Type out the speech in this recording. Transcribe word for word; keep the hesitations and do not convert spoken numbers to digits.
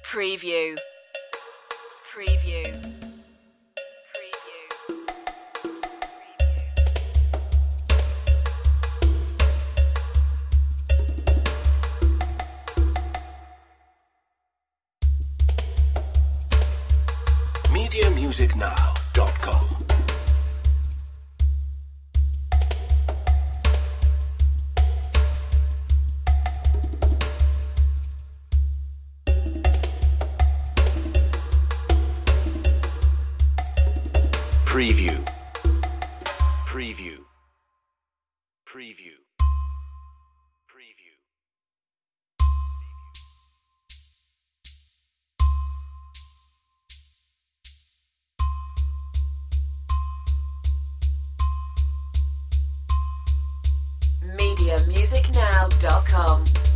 Preview. Preview. media music now dot com. Preview. Preview. Preview. Preview. media music now dot com